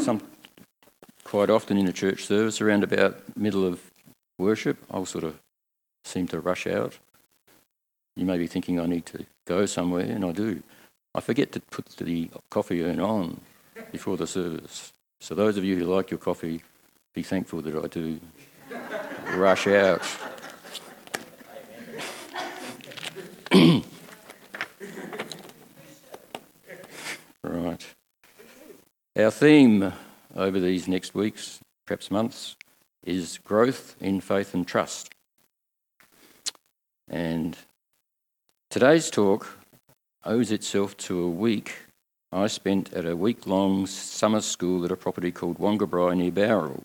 quite often in a church service, around about middle of worship, I'll sort of seem to rush out. You may be thinking I need to go somewhere, and I do. I forget to put the coffee urn on before the service. So those of you who like your coffee, be thankful that I do rush out. Right. Our theme over these next weeks, perhaps months, is growth in faith and trust. And today's talk owes itself to a week I spent at a week-long summer school at a property called Wongabrae near Bowral,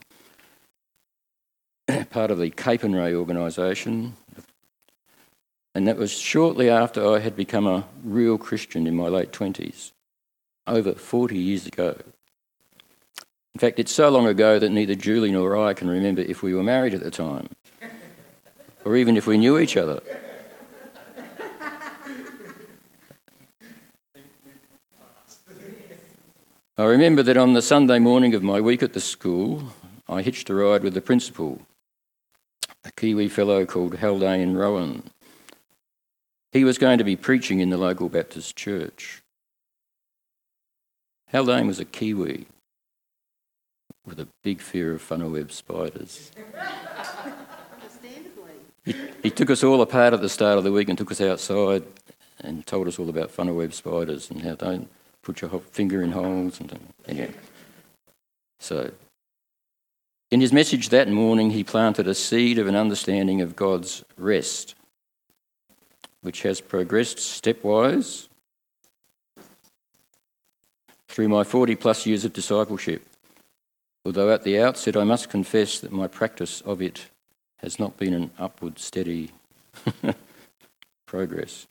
part of the Capernwray organisation. And that was shortly after I had become a real Christian in my late 20s, over 40 years ago. In fact, it's so long ago that neither Julie nor I can remember if we were married at the time, or even if we knew each other. I remember that on the Sunday morning of my week at the school, I hitched a ride with the principal, a Kiwi fellow called Haldane Rowan. He was going to be preaching in the local Baptist church. Haldane was a Kiwi with a big fear of funnel web spiders. Understandably. He took us all apart at the start of the week and took us outside and told us all about funnel web spiders and how don't put your finger in holes. And so, in his message that morning, he planted a seed of an understanding of God's rest, which has progressed stepwise through my 40-plus years of discipleship. Although at the outset I must confess that my practice of it has not been an upward, steady progress.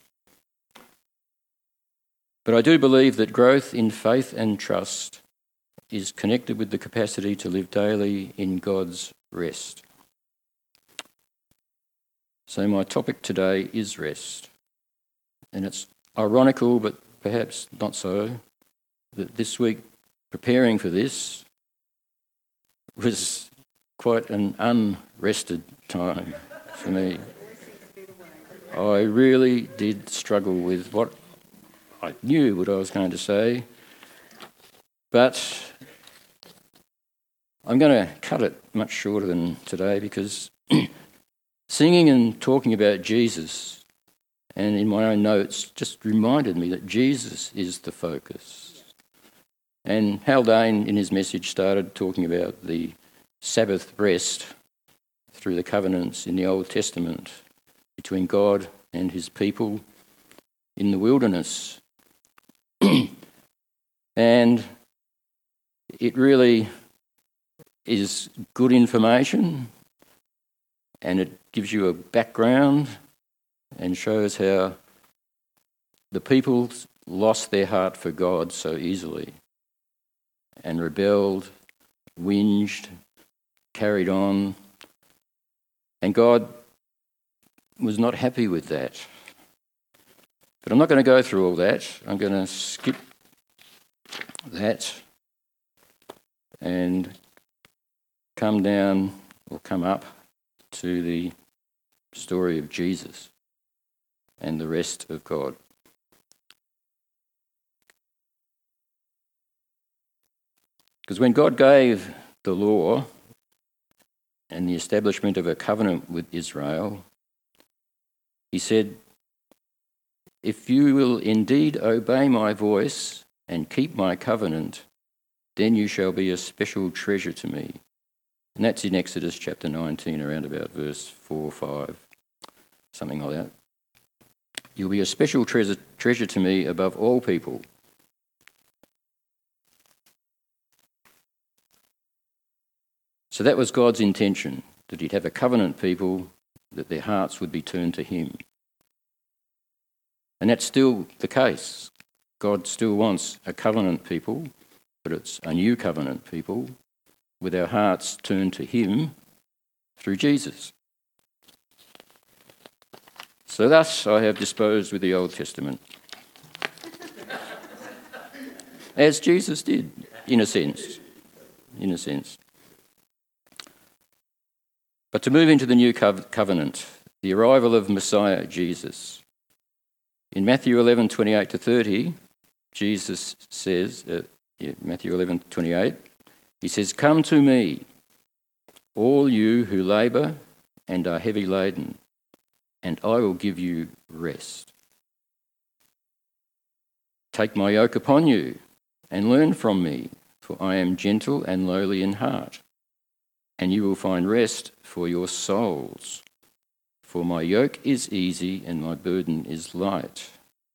But I do believe that growth in faith and trust is connected with the capacity to live daily in God's rest. So my topic today is rest. And it's ironical, but perhaps not so, that this week, preparing for this, was quite an unrested time for me. I really did struggle with what I knew what I was going to say, but I'm going to cut it much shorter than today because singing and talking about Jesus and in my own notes just reminded me that Jesus is the focus. And Haldane in his message started talking about the Sabbath rest through the covenants in the Old Testament between God and his people in the wilderness. And it really is good information, and it gives you a background and shows how the people lost their heart for God so easily and rebelled, whinged, carried on, and God was not happy with that. But I'm not going to go through all that. I'm going to skip that and come up to the story of Jesus and the rest of God. Because when God gave the law and the establishment of a covenant with Israel, he said, "If you will indeed obey my voice and keep my covenant, then you shall be a special treasure to me." And that's in Exodus chapter 19, around about verse 4 or 5, something like that. "You'll be a special treasure to me above all people." So that was God's intention, that he'd have a covenant people, that their hearts would be turned to him. And that's still the case. God still wants a covenant people, but it's a new covenant people with our hearts turned to him through Jesus. So thus I have disposed with the Old Testament, as Jesus did, in a sense. in a sense. But to move into the new covenant, the arrival of Messiah Jesus. In Matthew 11:28 to 30, Jesus says, Matthew 11:28, he says, "Come to me, all you who labour and are heavy laden, and I will give you rest. Take my yoke upon you and learn from me, for I am gentle and lowly in heart, and you will find rest for your souls. For my yoke is easy and my burden is light."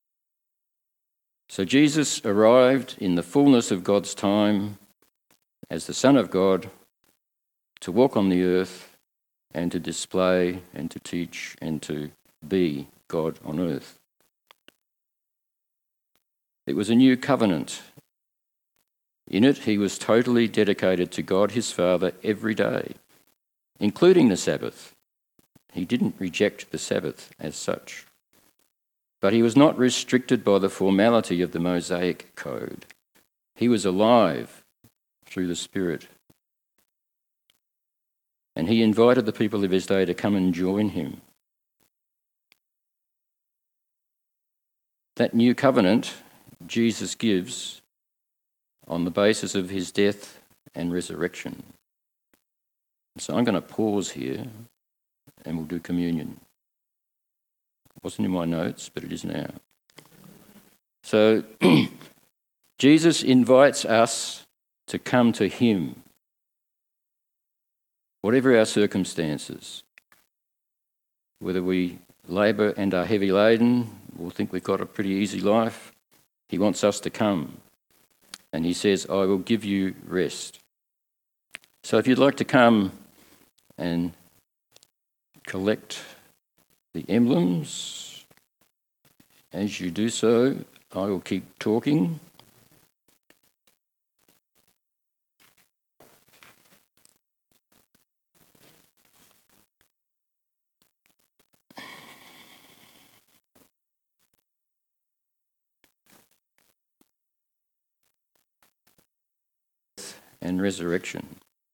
So Jesus arrived in the fullness of God's time as the Son of God to walk on the earth and to display and to teach and to be God on earth. It was a new covenant. In it, he was totally dedicated to God his Father every day, including the Sabbath. He didn't reject the Sabbath as such. But he was not restricted by the formality of the Mosaic Code. He was alive through the Spirit. And he invited the people of his day to come and join him. That new covenant Jesus gives on the basis of his death and resurrection. So I'm going to pause here and we'll do communion. It wasn't in my notes, but it is now. So Jesus invites us to come to him, whatever our circumstances. Whether we labour and are heavy laden or think we've got a pretty easy life, he wants us to come. And he says, "I will give you rest." So if you'd like to come and collect the emblems, as you do so, I will keep talking. And resurrection.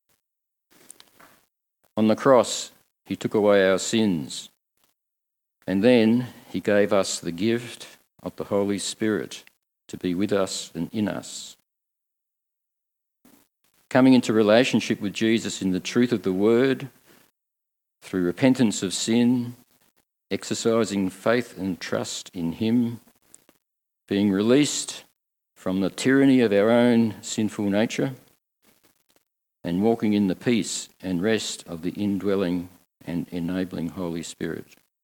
On the cross, he took away our sins, and then he gave us the gift of the Holy Spirit to be with us and in us. Coming into relationship with Jesus in the truth of the Word, through repentance of sin, exercising faith and trust in him, being released from the tyranny of our own sinful nature, and walking in the peace and rest of the indwelling and enabling Holy Spirit.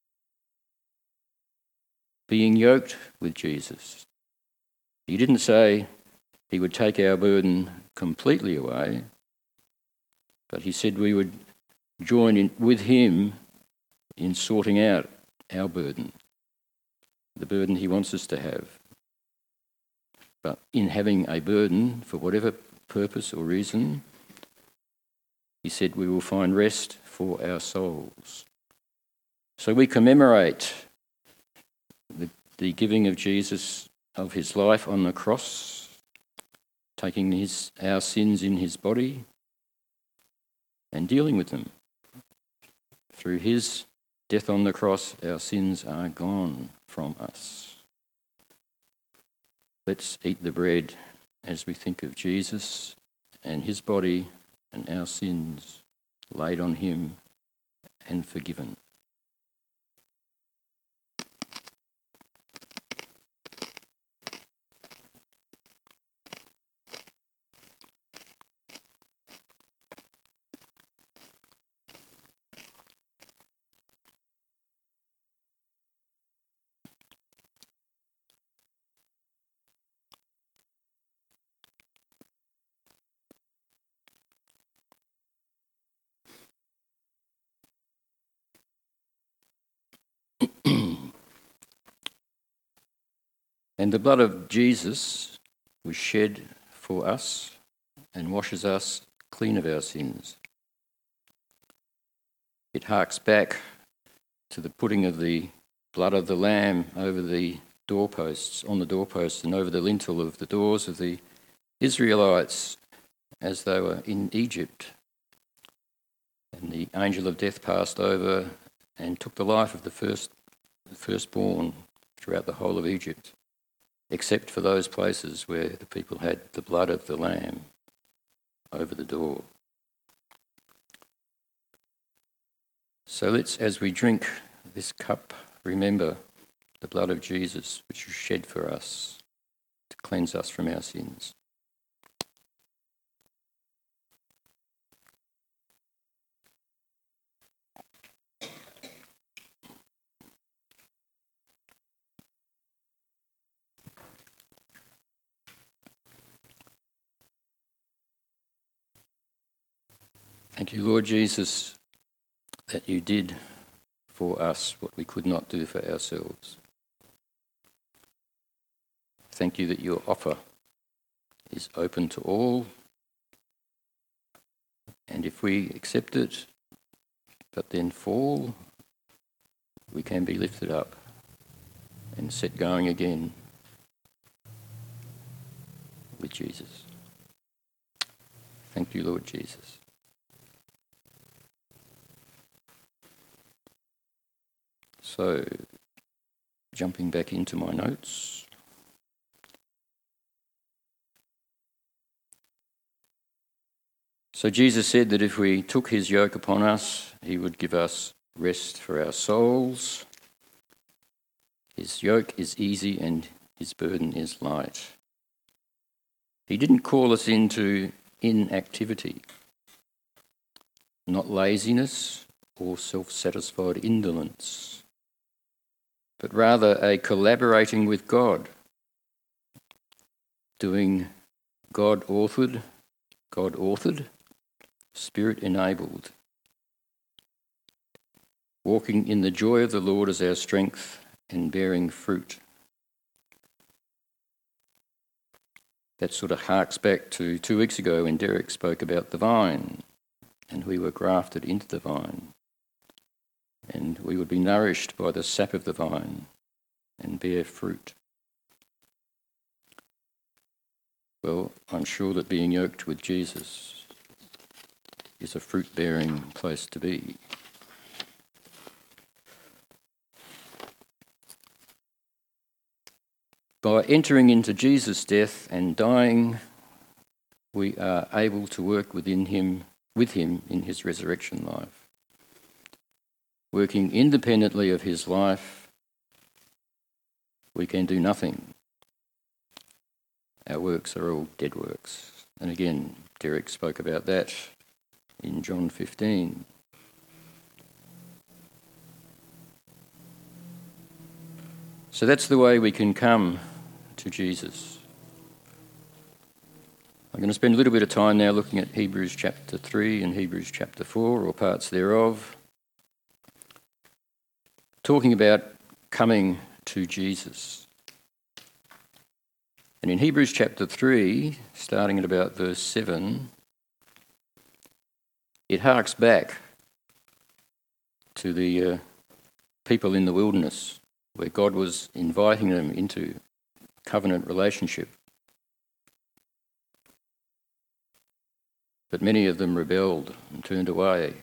Being yoked with Jesus. He didn't say he would take our burden completely away, but he said we would join in with him in sorting out our burden, the burden he wants us to have. But in having a burden, for whatever purpose or reason, he said we will find rest for our souls. So we commemorate the giving of Jesus of his life on the cross, taking our sins in his body and dealing with them. Through his death on the cross, our sins are gone from us. Let's eat the bread as we think of Jesus and his body and our sins laid on him and forgiven. And the blood of Jesus was shed for us and washes us clean of our sins. It harks back to the putting of the blood of the Lamb over the doorposts, on the doorposts and over the lintel of the doors of the Israelites as they were in Egypt. And the angel of death passed over and took the life of the firstborn throughout the whole of Egypt, except for those places where the people had the blood of the lamb over the door. So let's, as we drink this cup, remember the blood of Jesus, which was shed for us to cleanse us from our sins. Thank you, Lord Jesus, that you did for us what we could not do for ourselves. Thank you that your offer is open to all, and if we accept it, but then fall, we can be lifted up and set going again with Jesus. Thank you, Lord Jesus. So, jumping back into my notes. So Jesus said that if we took his yoke upon us, he would give us rest for our souls. His yoke is easy and his burden is light. He didn't call us into inactivity, not laziness or self-satisfied indolence, but rather a collaborating with God, doing God-authored, Spirit-enabled, walking in the joy of the Lord as our strength and bearing fruit. That sort of harks back to 2 weeks ago when Derek spoke about the vine, and we were grafted into the vine, and we would be nourished by the sap of the vine and bear fruit. Well, I'm sure that being yoked with Jesus is a fruit-bearing place to be. By entering into Jesus' death and dying, we are able to work with him in his resurrection life. Working independently of his life, we can do nothing. Our works are all dead works. And again, Derek spoke about that in John 15. So that's the way we can come to Jesus. I'm going to spend a little bit of time now looking at Hebrews chapter 3 and Hebrews chapter 4, or parts thereof, talking about coming to Jesus. And in Hebrews chapter 3, starting at about verse 7, it harks back to the people in the wilderness, where God was inviting them into covenant relationship. But many of them rebelled and turned away.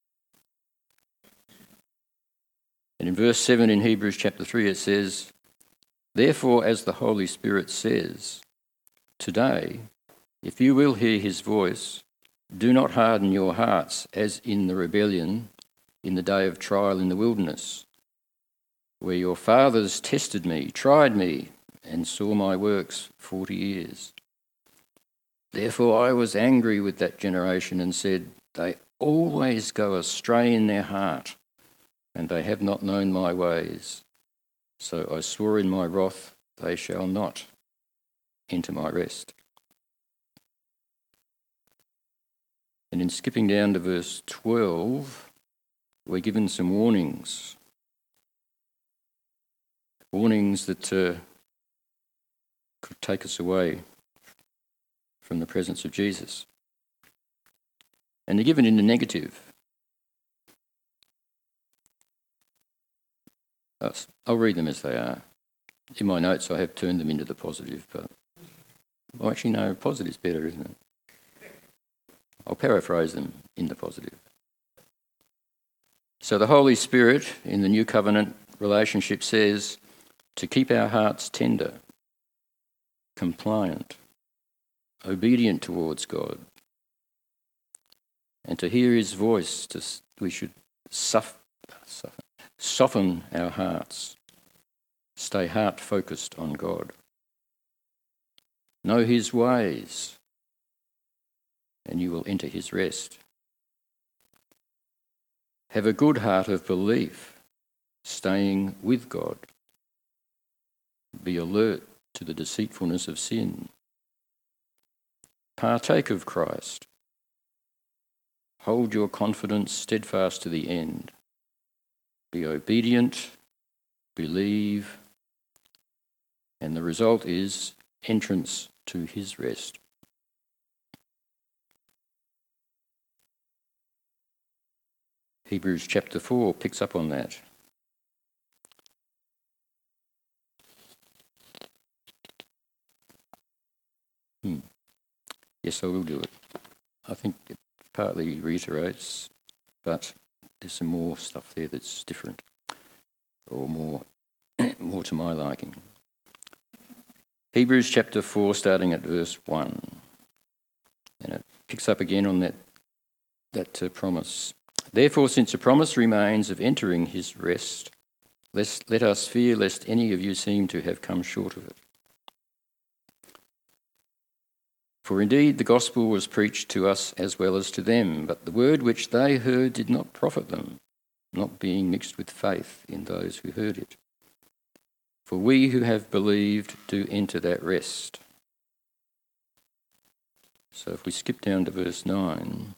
And in verse 7 in Hebrews chapter 3 it says, "Therefore, as the Holy Spirit says, today, if you will hear his voice, do not harden your hearts as in the rebellion in the day of trial in the wilderness, where your fathers tested me, tried me, and saw my works 40 years. Therefore I was angry with that generation and said, they always go astray in their heart, and they have not known my ways. So I swore in my wrath, they shall not enter my rest." And in skipping down to verse 12, we're given some warnings. Warnings that could take us away from the presence of Jesus. And they're given in the negative. I'll read them as they are. In my notes I have turned them into the positive, but actually no, positive's better, isn't it? I'll paraphrase them in the positive. So the Holy Spirit in the New Covenant relationship says to keep our hearts tender, compliant, obedient towards God, and to hear his voice, we should soften our hearts, stay heart-focused on God. Know his ways, and you will enter his rest. Have a good heart of belief, staying with God. Be alert to the deceitfulness of sin. Partake of Christ. Hold your confidence steadfast to the end. Be obedient, believe, and the result is entrance to his rest. Hebrews chapter 4 picks up on that. Yes, I will do it. I think it partly reiterates, but there's some more stuff there that's different or more to my liking. Hebrews chapter 4, starting at verse 1. And it picks up again on that promise. Therefore, since a promise remains of entering his rest, let us fear lest any of you seem to have come short of it. For indeed the gospel was preached to us as well as to them, but the word which they heard did not profit them, not being mixed with faith in those who heard it. For we who have believed do enter that rest. So if we skip down to verse 9,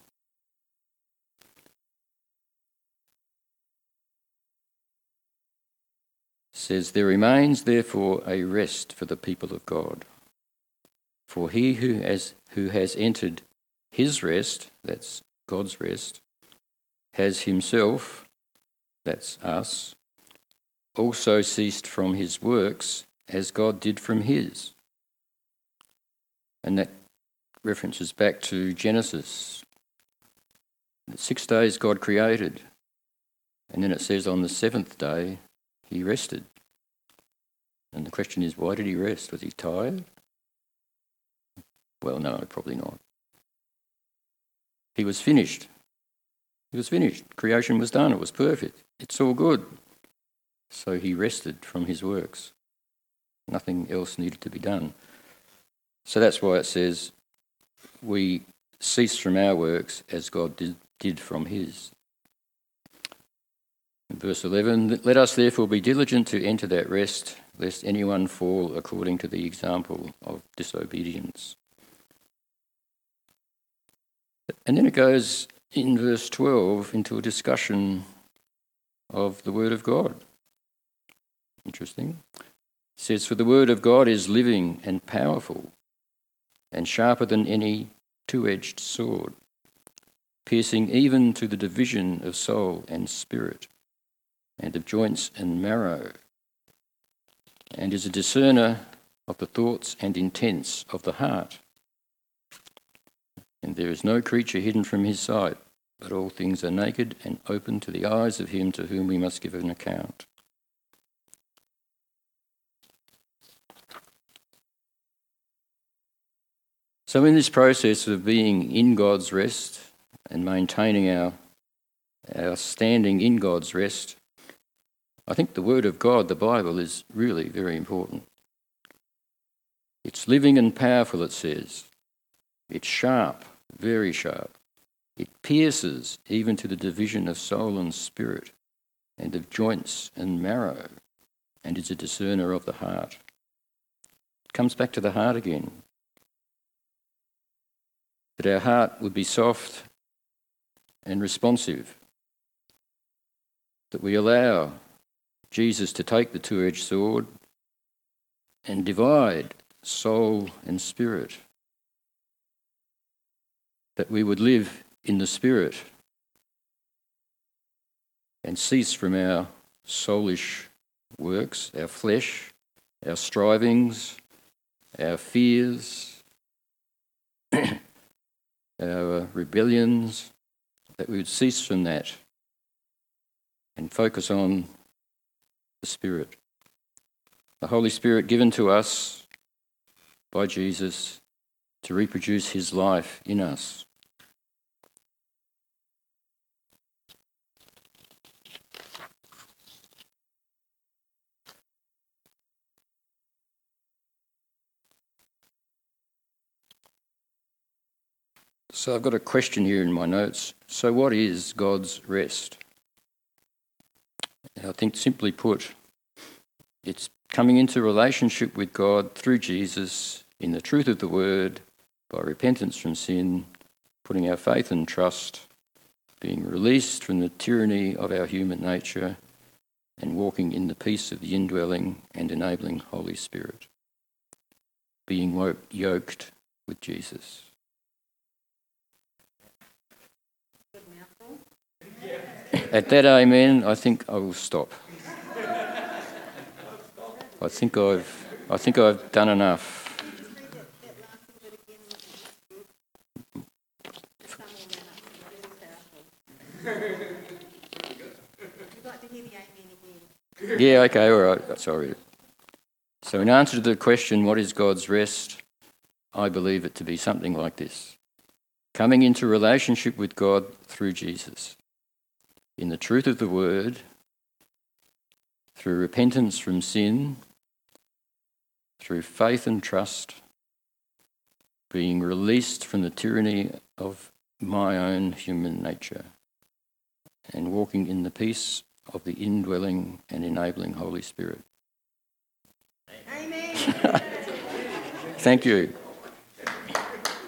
it says, there remains therefore a rest for the people of God. For he who has entered his rest, that's God's rest, has himself, that's us, also ceased from his works as God did from his. And that references back to Genesis. 6 days God created, and then it says on the seventh day he rested. And the question is, why did he rest? Was he tired? Well, no, probably not. He was finished. He was finished. Creation was done. It was perfect. It's all good. So he rested from his works. Nothing else needed to be done. So that's why it says we cease from our works as God did from his. In verse 11, let us therefore be diligent to enter that rest, lest anyone fall according to the example of disobedience. And then it goes in verse 12 into a discussion of the Word of God. Interesting. It says, for the Word of God is living and powerful and sharper than any two-edged sword, piercing even to the division of soul and spirit and of joints and marrow, and is a discerner of the thoughts and intents of the heart. And there is no creature hidden from his sight, but all things are naked and open to the eyes of him to whom we must give an account. So in this process of being in God's rest and maintaining our standing in God's rest, I think the Word of God, the Bible, is really very important. It's living and powerful, it says. It's sharp, very sharp. It pierces even to the division of soul and spirit and of joints and marrow, and is a discerner of the heart. It comes back to the heart again. That our heart would be soft and responsive. That we allow Jesus to take the two-edged sword and divide soul and spirit. That we would live in the Spirit and cease from our soulish works, our flesh, our strivings, our fears, our rebellions, that we would cease from that and focus on the Spirit. The Holy Spirit given to us by Jesus to reproduce his life in us. So I've got a question here in my notes. So what is God's rest? I think simply put, it's coming into relationship with God through Jesus in the truth of the word, by repentance from sin, putting our faith and trust, being released from the tyranny of our human nature, and walking in the peace of the indwelling and enabling Holy Spirit. Being yoked with Jesus. At that amen, I think I will stop. I think I've done enough. Yeah, okay, all right. Sorry. So in answer to the question, what is God's rest? I believe it to be something like this. Coming into relationship with God through Jesus. In the truth of the word, through repentance from sin, through faith and trust, being released from the tyranny of my own human nature, and walking in the peace of the indwelling and enabling Holy Spirit. Amen. Thank you.